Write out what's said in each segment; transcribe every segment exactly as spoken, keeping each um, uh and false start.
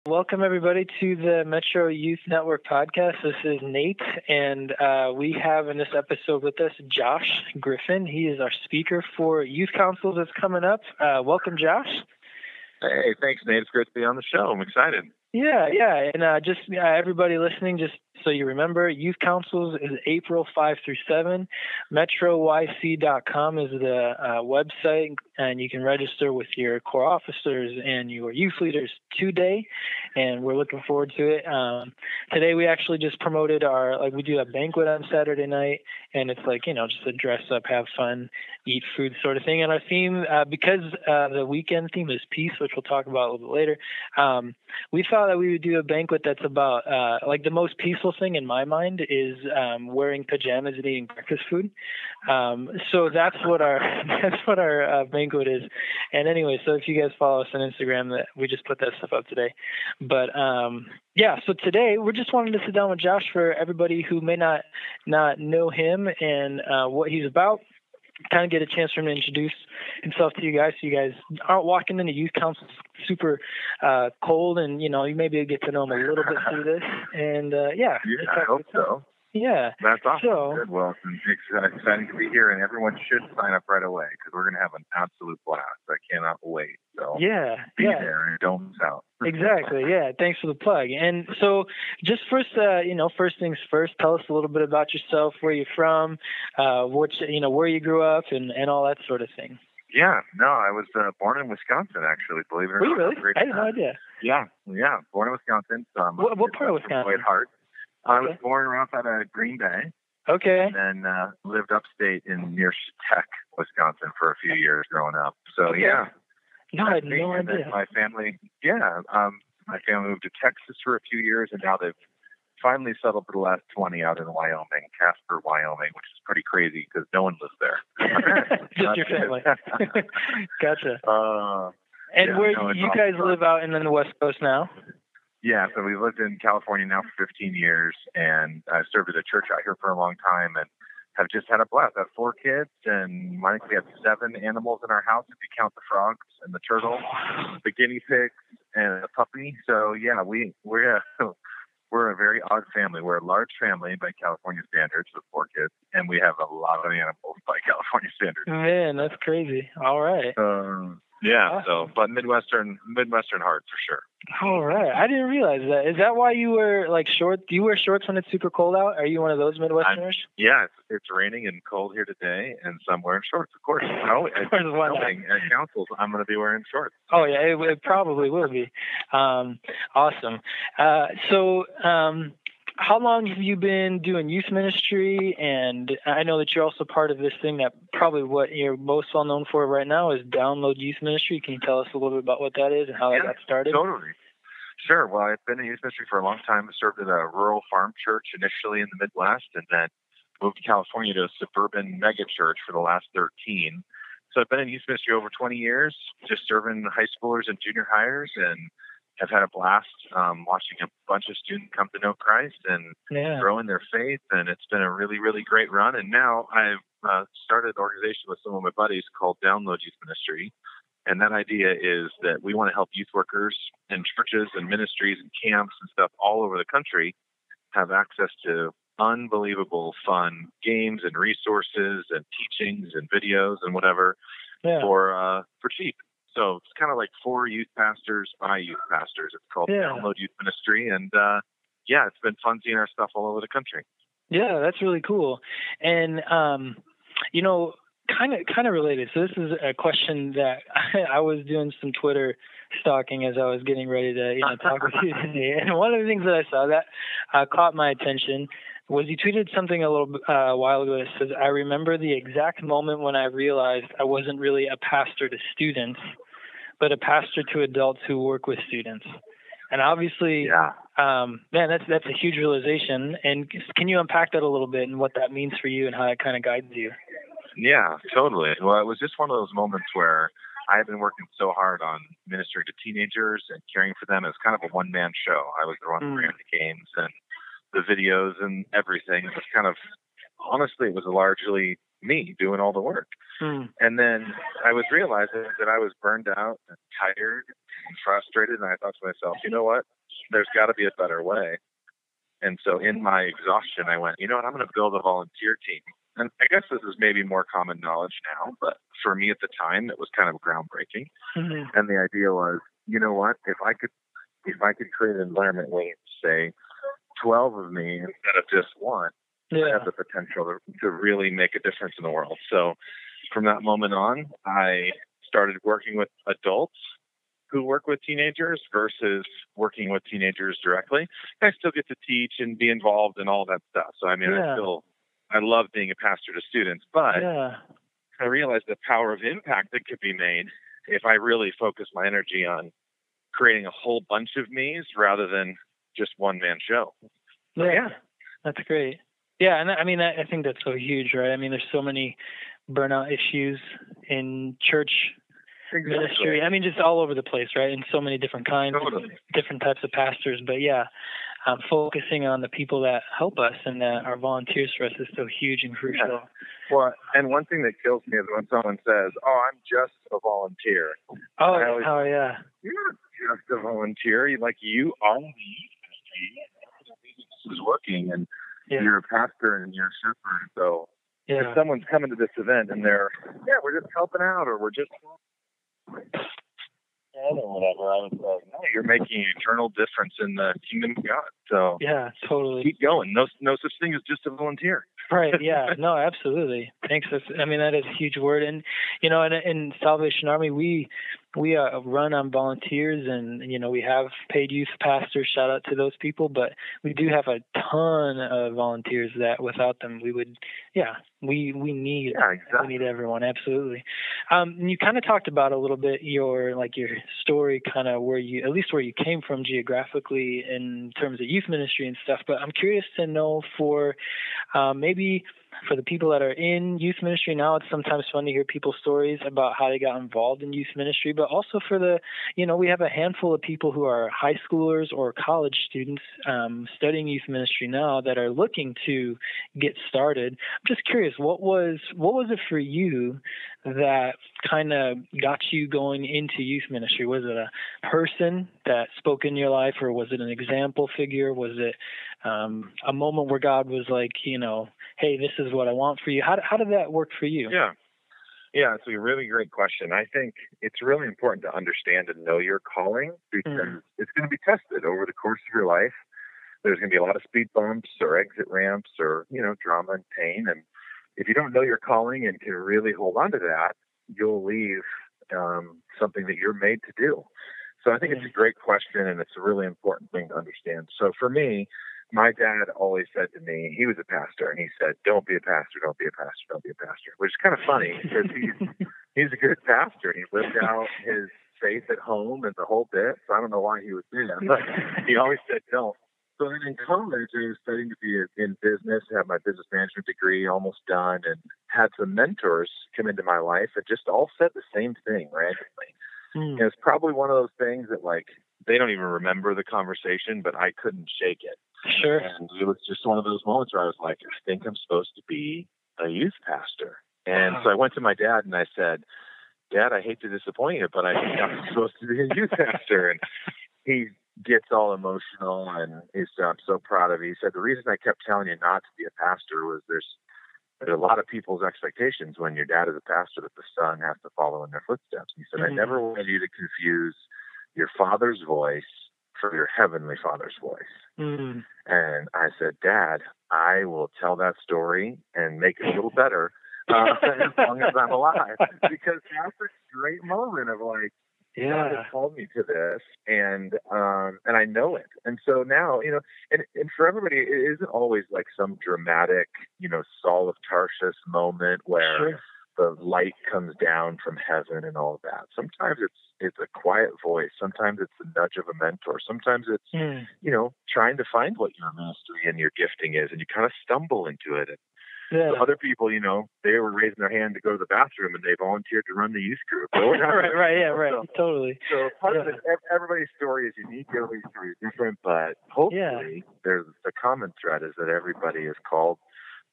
Welcome, everybody, to the Metro Youth Network podcast. This is Nate, and uh, we have in this episode with us Josh Griffin. He is our speaker for Youth Councils that's coming up. Uh, welcome, Josh. Hey, thanks, Nate. It's great to be on the show. I'm excited. Yeah, yeah, and uh, just uh, everybody listening, just so you remember, Youth Councils is April fifth through seventh. Metro Y C dot com is the uh, website, and you can register with your core officers and your youth leaders today, and we're looking forward to it. Um, today we actually just promoted our, like we do a banquet on Saturday night, and it's like, you know, just a dress up, have fun, eat food sort of thing. And our theme, uh, because uh, the weekend theme is peace, which we'll talk about a little bit later, um, we thought that we would do a banquet that's about, uh, like the most peaceful thing in my mind is um, wearing pajamas and eating breakfast food. Um, so that's what our that's what our uh, banquet is. And anyway, so if you guys follow us on Instagram, that we just put that stuff up today. But um, yeah, so today we're just wanting to sit down with Josh for everybody who may not not know him and uh, what he's about. Kind of get a chance for him to introduce himself to you guys, so you guys aren't walking into youth council super uh, cold, and you know you maybe get to know him a little bit through this. And uh, yeah, yeah, I hope so. Yeah, that's awesome. So, Good. Well, it's exciting to be here, and everyone should sign up right away because we're going to have an absolute blast. I cannot wait. So yeah, be yeah. there and don't miss out. Exactly. Yeah. Thanks for the plug. And so, just first, uh, you know, first things first. Tell us a little bit about yourself, where you're from, uh, what you know, where you grew up, and, and all that sort of thing. Yeah. No, I was uh, born in Wisconsin, actually. Believe it or Were not. you really? I had no idea. Yeah. Yeah. Born in Wisconsin. So I'm what what part of Wisconsin? At heart. Okay. I was born right outside of Green Bay. Okay. And then uh, lived upstate in near Tech, Wisconsin, for a few years growing up. So okay. yeah. No, I had no and idea. My family, yeah, um, my family moved to Texas for a few years, and now they've finally settled for the last twenty out in Wyoming, Casper, Wyoming, which is pretty crazy because no one lives there. Just your family. Gotcha. Uh, and yeah, where no, you guys fun. live out in the West Coast now? Yeah, so we've lived in California now for fifteen years, and I served at a church out here for a long time, and have just had a blast. I have four kids, and I think we have seven animals in our house if you count the frogs and the turtle, the guinea pigs, and the puppy. So yeah, we we're a, we're a very odd family. We're a large family by California standards with four kids, and we have a lot of animals by California standards. Man, that's crazy. All right. Um, yeah. So, but Midwestern Midwestern heart for sure. All right. I didn't realize that. Is that why you wear like shorts? Do you wear shorts when it's super cold out? Are you one of those Midwesterners? I'm, yeah, it's, it's raining and cold here today, and so I'm wearing shorts, of course. Oh, at, at councils, I'm going to be wearing shorts. Oh, yeah, it, it probably will be. Um, awesome. Uh, so um, how long have you been doing youth ministry? And I know that you're also part of this thing that probably what you're most well known for right now is Download Youth Ministry. Can you tell us a little bit about what that is and how yeah, that got started? Totally. Sure. Well, I've been in youth ministry for a long time. I served at a rural farm church initially in the Midwest, and then moved to California to a suburban mega church for the last thirteen. So I've been in youth ministry over twenty years, just serving high schoolers and junior hires, and have had a blast um, watching a bunch of students come to know Christ and yeah. grow in their faith. And it's been a really, really great run. And now I've uh, started an organization with some of my buddies called Download Youth Ministry. And that idea is that we want to help youth workers and churches and ministries and camps and stuff all over the country have access to unbelievable fun games and resources and teachings and videos and whatever yeah. for uh, for cheap. So it's kind of like for youth pastors by youth pastors. It's called yeah. Download Youth Ministry. And uh, yeah, it's been fun seeing our stuff all over the country. Yeah, that's really cool. And, um, you know, kind of kind of related. So this is a question that I, I was doing some Twitter stalking as I was getting ready to you know talk with you today. And one of the things that I saw that uh, caught my attention was you tweeted something a little uh, while ago that says, "I remember the exact moment when I realized I wasn't really a pastor to students, but a pastor to adults who work with students." And obviously, yeah. um, man, that's that's a huge realization. And can you unpack that a little bit and what that means for you and how it kind of guides you? Yeah, totally. Well, it was just one of those moments where I had been working so hard on ministering to teenagers and caring for them as kind of a one-man show. I was the one who Mm. ran the games and the videos and everything. It was kind of, honestly, it was largely me doing all the work. Mm. And then I was realizing that I was burned out and tired and frustrated. And I thought to myself, you know what? There's got to be a better way. And so in my exhaustion, I went, you know what? I'm going to build a volunteer team. And I guess this is maybe more common knowledge now, but for me at the time, it was kind of groundbreaking. Mm-hmm. And the idea was, you know what? If I could, if I could create an environment where, say, twelve of me instead of just one, yeah. I have the potential to, to really make a difference in the world. So from that moment on, I started working with adults who work with teenagers versus working with teenagers directly. I still get to teach and be involved in all that stuff. So, I mean, yeah. I still, I love being a pastor to students, but yeah. I realized the power of impact that could be made if I really focus my energy on creating a whole bunch of me's rather than just one man show. So, yeah. yeah. That's great. Yeah. And I mean, I, I think that's so huge, right? I mean, there's so many burnout issues in church Exactly. ministry. I mean, just all over the place, right? And so many different kinds, Totally. different types of pastors. But yeah, um, focusing on the people that help us and that are volunteers for us is so huge and crucial. Yeah. Well, and one thing that kills me is when someone says, "Oh, I'm just a volunteer." Oh, always, oh yeah. You're not just a volunteer. You like you are the this is working, and yeah. you're a pastor and you're a shepherd. So yeah. if someone's coming to this event and they're, yeah, we're just helping out, or we're just or whatever, I was like, no, you're making an eternal difference in the kingdom of God. So yeah, totally. Keep going. No, no such thing as just a volunteer. Right. Yeah. No, absolutely. Thanks. That's, I mean, that is a huge word. And, you know, in, in Salvation Army, we, we uh, run on volunteers and, you know, we have paid youth pastors, shout out to those people, but we do have a ton of volunteers that without them, we would, yeah, we, we need, yeah, exactly. we need everyone. Absolutely. Um, and you kind of talked about a little bit your, like your story, kind of where you, at least where you came from geographically in terms of youth ministry and stuff, but I'm curious to know for, um, maybe Maybe for the people that are in youth ministry now, it's sometimes fun to hear people's stories about how they got involved in youth ministry, but also for the, you know, we have a handful of people who are high schoolers or college students um, studying youth ministry now that are looking to get started. I'm just curious, what was what was it for you that kind of got you going into youth ministry? Was it a person that spoke in your life, or was it an example figure? Was it um, a moment where God was like, you know, hey, this is what I want for you? How, how did that work for you? Yeah. Yeah, it's a really great question. I think it's really important to understand and know your calling because mm. it's going to be tested over the course of your life. There's going to be a lot of speed bumps or exit ramps or, you know, drama and pain. And if you don't know your calling and can really hold on to that, you'll leave um, something that you're made to do. So I think mm. it's a great question, and it's a really important thing to understand. So for me, my dad always said to me, he was a pastor, and he said, don't be a pastor, don't be a pastor, don't be a pastor, which is kind of funny because he's, he's a good pastor. He lived out his faith at home and the whole bit, so I don't know why he would do that, but he always said don't. So then in college, I was studying to be in business, have my business management degree almost done, and had some mentors come into my life that just all said the same thing randomly. Mm. And it's probably one of those things that, like, they don't even remember the conversation, but I couldn't shake it. Sure. And it was just one of those moments where I was like, I think I'm supposed to be a youth pastor. And wow. So I went to my dad and I said, Dad, I hate to disappoint you, but I think I'm supposed to be a youth pastor. And he gets all emotional and he's, I'm so proud of it. He said, the reason I kept telling you not to be a pastor was there's, there's a lot of people's expectations when your dad is a pastor that the son has to follow in their footsteps. And he said, mm-hmm. I never wanted you to confuse your father's voice for your heavenly Father's voice. Mm. And I said, Dad, I will tell that story and make it a little better uh, as long as I'm alive. Because that's a great moment of like, yeah. God has called me to this, and um, and I know it. And so now, you know, and, and for everybody, it isn't always like some dramatic, you know, Saul of Tarsus moment where sure. the light comes down from heaven and all of that. Sometimes it's it's a quiet voice. Sometimes it's the nudge of a mentor. Sometimes it's, mm. you know, trying to find what your ministry and your gifting is, and you kind of stumble into it. And yeah. so other people, you know, they were raising their hand to go to the bathroom, and they volunteered to run the youth group. right, right, yeah, right, so, totally. So part yeah. of it, everybody's story is unique. Everybody's story is different, but hopefully yeah. there's the common thread is that everybody is called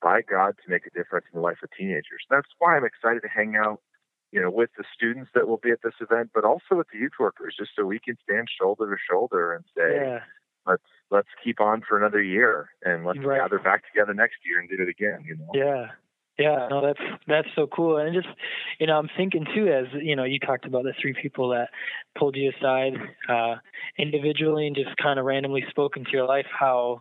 by God to make a difference in the life of teenagers. That's why I'm excited to hang out, you know, with the students that will be at this event, but also with the youth workers, just so we can stand shoulder to shoulder and say, Yeah. let's let's keep on for another year, and let's Right. gather back together next year and do it again. You know. Yeah. Yeah, no, that's that's so cool. And just, you know, I'm thinking too, as you know, you talked about the three people that pulled you aside uh, individually and just kind of randomly spoke into your life. How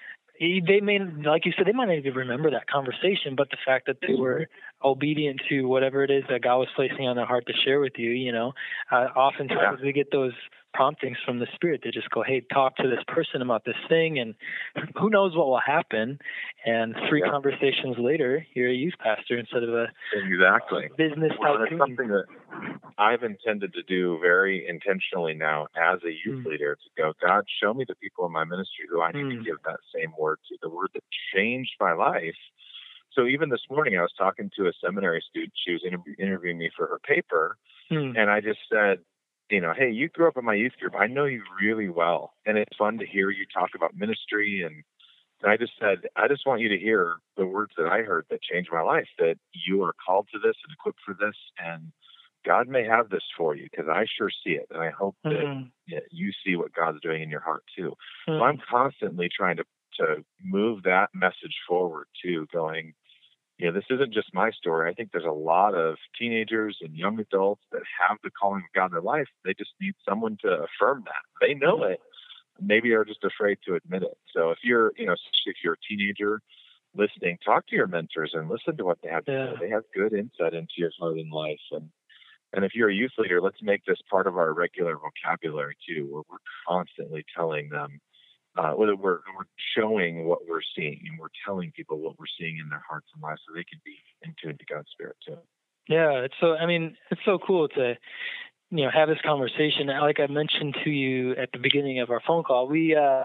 they may, like you said, they might not even remember that conversation, but the fact that they were obedient to whatever it is that God was placing on their heart to share with you, you know, uh, oftentimes Yeah. we get those promptings from the Spirit to just go, hey, talk to this person about this thing, and who knows what will happen. And three Yeah. conversations later, you're a youth pastor instead of a exactly business well, tycoon. It's something that I've intended to do very intentionally now as a youth Mm. leader, to go, God, show me the people in my ministry who I need Mm. to give that same word to, the word that changed my life. So even this morning, I was talking to a seminary student. She was inter- interviewing me for her paper. Mm. And I just said, you know, hey, you grew up in my youth group. I know you really well. And it's fun to hear you talk about ministry. And, and I just said, I just want you to hear the words that I heard that changed my life, that you are called to this and equipped for this. And God may have this for you, because I sure see it. And I hope that Mm. yeah, you see what God's doing in your heart too. Mm. So I'm constantly trying to, to move that message forward too, going, you know, this isn't just my story. I think there's a lot of teenagers and young adults that have the calling of God in their life. They just need someone to affirm that. They know it. Maybe they're just afraid to admit it. So if you're, you know, if you're a teenager listening, talk to your mentors and listen to what they have to Yeah. say. They have good insight into your heart and life. And and if you're a youth leader, let's make this part of our regular vocabulary too, where we're constantly telling them, Uh, whether we're, we're showing what we're seeing, and we're telling people what we're seeing in their hearts and lives, so they can be in tune to God's Spirit too. Yeah, it's so. I mean, it's so cool to, you know, have this conversation. Like I mentioned to you at the beginning of our phone call, we uh,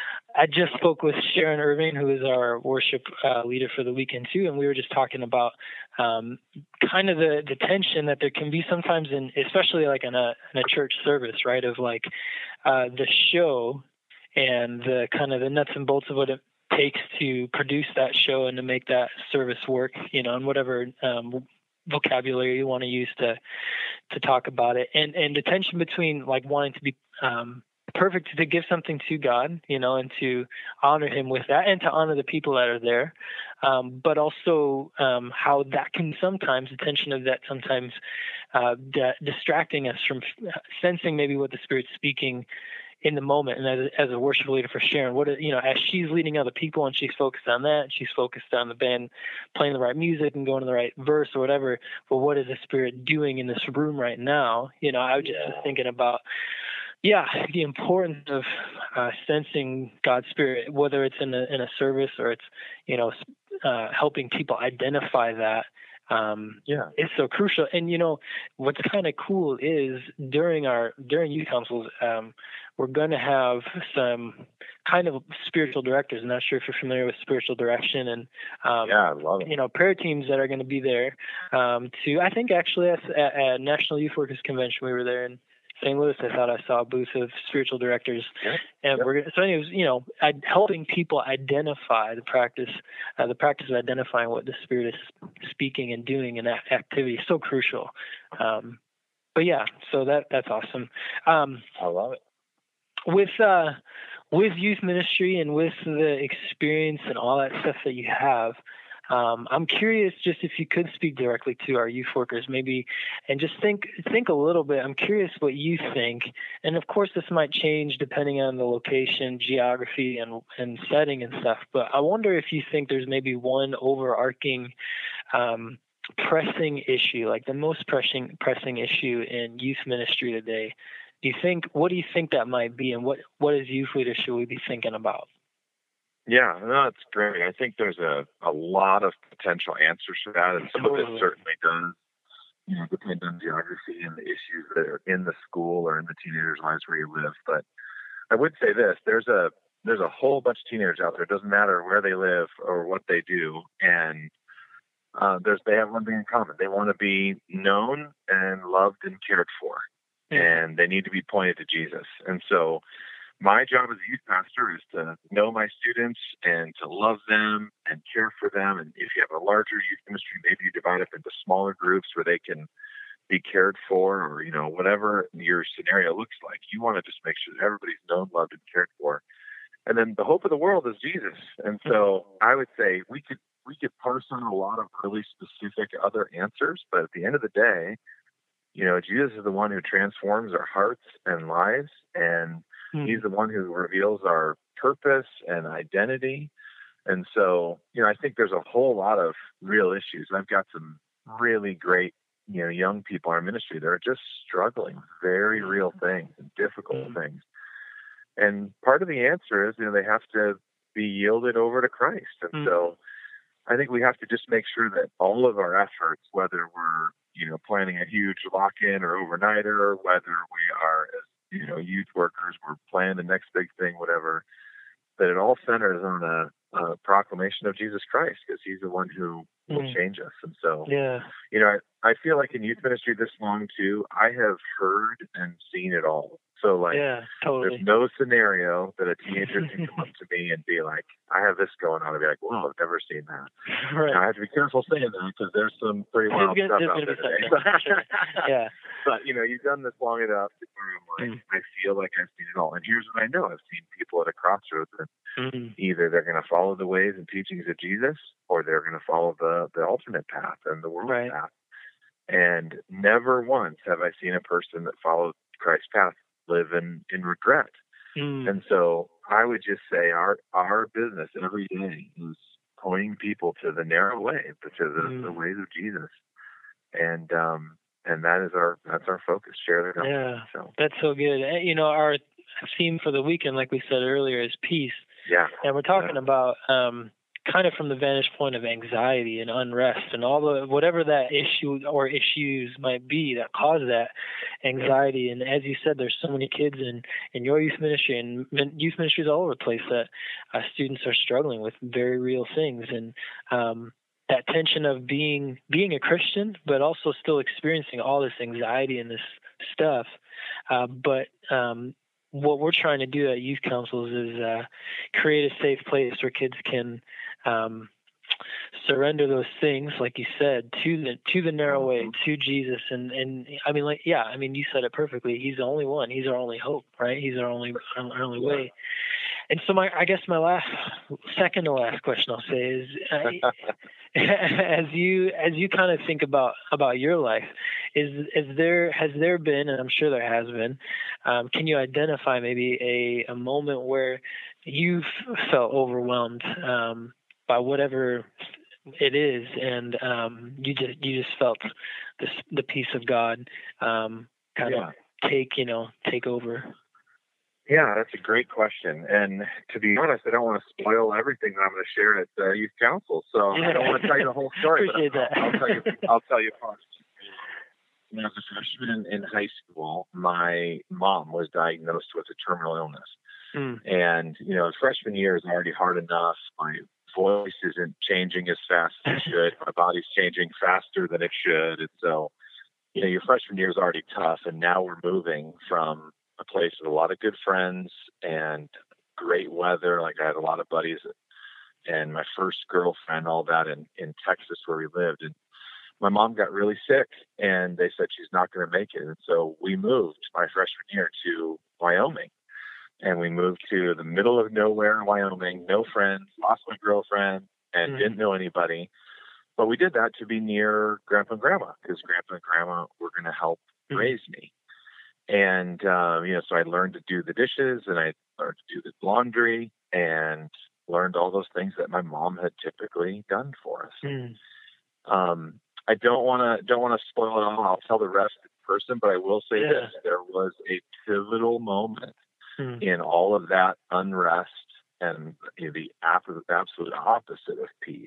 I just spoke with Sharon Irving, who is our worship uh, leader for the weekend too, and we were just talking about um, kind of the, the tension that there can be sometimes in, especially like in a in a church service, right? Of like uh, the show and the kind of the nuts and bolts of what it takes to produce that show and to make that service work, you know, and whatever um, vocabulary you want to use to to talk about it, and and the tension between like wanting to be um, perfect, to give something to God, you know, and to honor Him with that, and to honor the people that are there, um, but also um, how that can sometimes, the tension of that sometimes uh, d- distracting us from sensing maybe what the Spirit's speaking in the moment. And as a, as a worship leader for Sharon, what, you know, as she's leading other people and she's focused on that, and she's focused on the band playing the right music and going to the right verse or whatever, well, what is the Spirit doing in this room right now? You know, I was just Yeah. thinking about, yeah, the importance of uh, sensing God's Spirit, whether it's in a, in a service or it's, you know, uh, helping people identify that. Um, Yeah. It's so crucial. And, you know, what's kind of cool is during our, during youth councils, um, we're going to have some kind of spiritual directors. I'm not sure if you're familiar with spiritual direction, and, um, Yeah, I love it. you know, prayer teams that are going to be there um, to, I think actually at, at National Youth Workers Convention, we were there in Saint Louis. I thought I saw a booth of spiritual directors, Yep. and Yep. we're gonna, so anyways, you know, I, helping people identify the practice, uh, the practice of identifying what the Spirit is speaking and doing in that activity is so crucial. Um, but yeah, so that that's awesome. Um, I love it. With uh, with youth ministry and with the experience and all that stuff that you have, um, I'm curious just if you could speak directly to our youth workers, maybe, and just think think a little bit. I'm curious what you think, and of course this might change depending on the location, geography, and and setting and stuff. But I wonder if you think there's maybe one overarching um, pressing issue, like the most pressing pressing issue in youth ministry today. Do you think, what do you think that might be, and what, what as youth leaders should we be thinking about? Yeah, no, that's great. I think there's a, a lot of potential answers for that, and some Totally. of it certainly does, you know, depend on geography and the issues that are in the school or in the teenagers' lives where you live. But I would say this: there's a there's a whole bunch of teenagers out there. It doesn't matter where they live or what they do, and uh, there's they have one thing in common: they want to be known and loved and cared for, Yeah. and they need to be pointed to Jesus. And so my job as a youth pastor is to know my students and to love them and care for them. And if you have a larger youth ministry, maybe you divide up into smaller groups where they can be cared for, or, you know, whatever your scenario looks like. You want to just make sure that everybody's known, loved, and cared for. And then the hope of the world is Jesus. And so I would say we could we could parse on a lot of really specific other answers, but at the end of the day, you know, Jesus is the one who transforms our hearts and lives, and Hmm. he's the one who reveals our purpose and identity. And so, you know, I think there's a whole lot of real issues. I've got some really great, you know, young people in our ministry that are just struggling with very real things and difficult Hmm. things. And part of the answer is, you know, they have to be yielded over to Christ. And Hmm. so I think we have to just make sure that all of our efforts, whether we're, you know, planning a huge lock-in or overnighter, whether we are, as, you know, youth workers, we're planning the next big thing, whatever, that it all centers on a, a proclamation of Jesus Christ, because he's the one who will Hmm. change us. And so, Yeah. you know, I, I feel like in youth ministry this long too, I have heard and seen it all. So like, Yeah. Totally. there's no scenario that a teenager can come up to me and be like, I have this going on. I'd be like, whoa, I've never seen that. Right. Now, I have to be careful saying that because there's some pretty There's wild gonna- stuff there's out gonna there be today. something, sure. Yeah. But, you know, you've done this long enough to where I'm like, Mm. I feel like I've seen it all. And here's what I know. I've seen people at a crossroads that Hmm. either they're going to follow the ways and teachings of Jesus, or they're going to follow the, the alternate path and the world Right. path. And never once have I seen a person that followed Christ's path live in, in regret. Hmm. And so I would just say our our business every day is pointing people to the narrow way, to the, Mm. the ways of Jesus. And um and that is our that's our focus, share the gospel. Yeah. So That's so good. And, you know, our theme for the weekend, like we said earlier, is peace. yeah. And we're talking Yeah. about um, kind of from the vantage point of anxiety and unrest and all the whatever that issue or issues might be that cause that anxiety. And as you said, there's so many kids in, in your youth ministry and min- youth ministries all over the place that uh, students are struggling with very real things. And um, that tension of being being a Christian, but also still experiencing all this anxiety and this stuff. Uh, but um, what we're trying to do at youth councils is uh, create a safe place where kids can um, surrender those things, like you said, to the to the narrow way, to Jesus. And and I mean, like, yeah, I mean, you said it perfectly. He's the only one. He's our only hope, right? He's our only our only way. And so, my I guess my last, second to last question I'll say is, uh, as you as you kind of think about about your life, is is there has there been, and I'm sure there has been, um, can you identify maybe a a moment where you've felt overwhelmed um, by whatever it is, and um, you just you just felt this the peace of God um, kind Yeah. of take you know take over? Yeah, that's a great question. And to be honest, I don't want to spoil everything that I'm going to share at uh, youth council. So I don't want to tell you the whole story. Appreciate but that. I'll, I'll tell you. I'll tell you part. When I was a freshman in, in high school, my mom was diagnosed with a terminal illness. Mm. And, you know, freshman year is already hard enough. My voice isn't changing as fast as it should. My body's changing faster than it should. And so, you know, your freshman year is already tough. And now we're moving from a place with a lot of good friends and great weather. Like I had a lot of buddies and my first girlfriend, all that in, in Texas where we lived. And my mom got really sick and they said she's not going to make it. And so we moved my freshman year to Wyoming. And we moved to the middle of nowhere in Wyoming, no friends, lost my girlfriend, and Mhm. didn't know anybody. But we did that to be near Grandpa and Grandma, because Grandpa and Grandma were going to help Mhm. raise me. And, um, you know, so I learned to do the dishes, and I learned to do the laundry, and learned all those things that my mom had typically done for us. Mm. Um, I don't want to don't want to spoil it all. I'll tell the rest in person, but I will say Yeah. this: there was a pivotal moment Mm. in all of that unrest and you know, the absolute opposite of peace,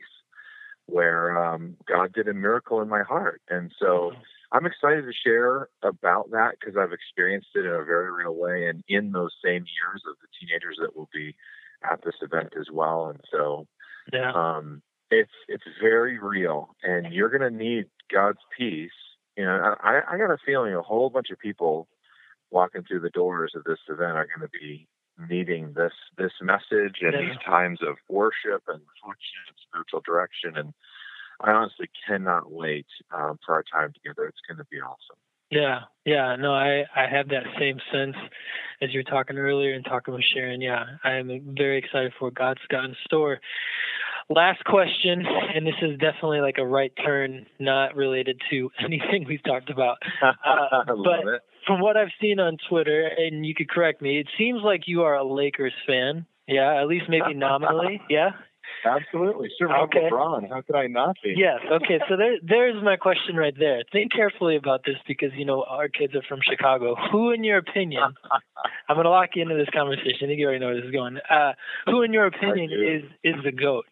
where um, God did a miracle in my heart. And so I'm excited to share about that because I've experienced it in a very real way and in those same years of the teenagers that will be at this event as well. And so Yeah. um, it's it's very real, and you're going to need God's peace. You know, I, I got a feeling a whole bunch of people walking through the doors of this event are going to be needing this this message and Yeah. these times of worship and reflection and spiritual direction. And I honestly cannot wait um, for our time together. It's going to be awesome. Yeah, yeah, no, I, I have that same sense as you were talking earlier and talking with Sharon. Yeah, I am very excited for what God's got in store. Last question, and this is definitely like a right turn, not related to anything we've talked about. Uh, I love but it. from what I've seen on Twitter, and you could correct me, it seems like you are a Lakers fan. Yeah, at least maybe nominally. Yeah. Absolutely. Sure. Okay. LeBron. How could I not be? Yes. Okay. So there, there's my question right there. Think carefully about this because, you know, our kids are from Chicago. Who, in your opinion, I'm going to lock you into this conversation. I think you already know where this is going. Uh, who, in your opinion, is, is the GOAT?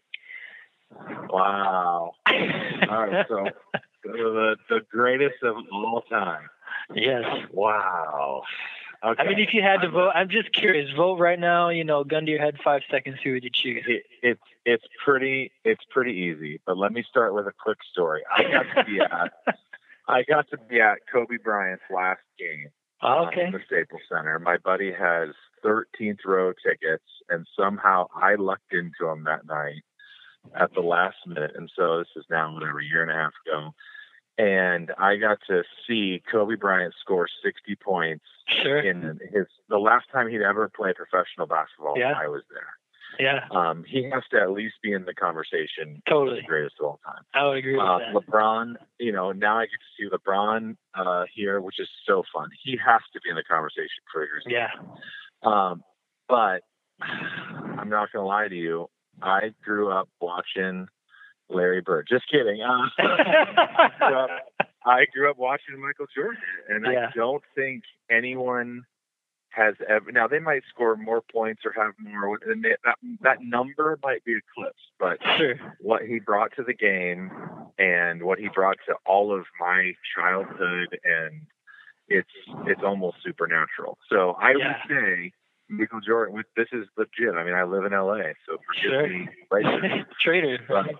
Wow. All right. So the, the greatest of all time. Yes. Wow. Okay. I mean, if you had to vote, I'm just curious. Vote right now. You know, gun to your head, five seconds. Who would you choose? It, it's it's pretty it's pretty easy. But let me start with a quick story. I got to be at I got to be at Kobe Bryant's last game. Oh, okay. Uh, in the Staples Center. My buddy has thirteenth row tickets, and somehow I lucked into them that night at the last minute. And so this is now whatever a year and a half ago. And I got to see Kobe Bryant score sixty points Sure. in his the last time he'd ever played professional basketball. Yeah. I was there. Yeah. Um, he has to at least be in the conversation. Totally. The greatest of all time. I would agree with Uh, that. LeBron, you know, now I get to see LeBron uh, here, which is so fun. He has to be in the conversation for years. Yeah. Um, but I'm not going to lie to you. I grew up watching Larry Bird. Just kidding. Uh, so I grew up watching Michael Jordan, and Yeah. I don't think anyone has ever. Now they might score more points or have more, and they, that that number might be eclipsed. But Sure. what he brought to the game, and what he brought to all of my childhood, and it's it's almost supernatural. So I Yeah. would say Michael Jordan. With this is legit. I mean, I live in L A, so forgive Sure. me, racist. Trader. But,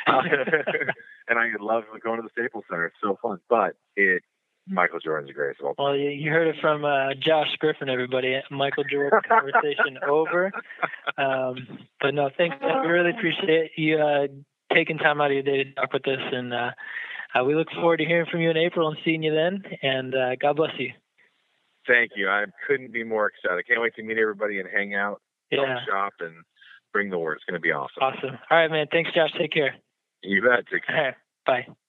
and I love going to the Staples Center. It's so fun. But it, Michael Jordan's the greatest of all time. Well, you, you heard it from uh, Josh Griffin, everybody. Michael Jordan conversation over. Um, but no, thanks. Man. We really appreciate you uh, taking time out of your day to talk with us. And uh, uh, we look forward to hearing from you in April and seeing you then. And uh, God bless you. Thank you. I couldn't be more excited. I can't wait to meet everybody and hang out, Yeah. shop, and bring the word. It's going to be awesome. Awesome. All right, man. Thanks, Josh. Take care. You bet. Take care. All right. Bye.